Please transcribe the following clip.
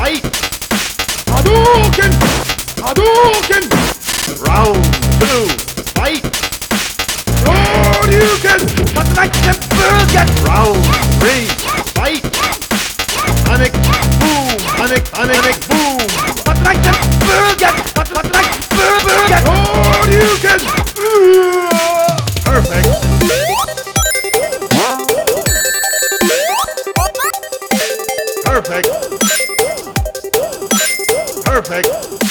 fight! Hadouken! Hadouken! Round 2, fight! Hadouken! But like the burger! Round 3, fight! Panic, boom! Panic, panic, boom! But like the burger! But like burger! Hadouken! Perfect! Perfect! Perfect!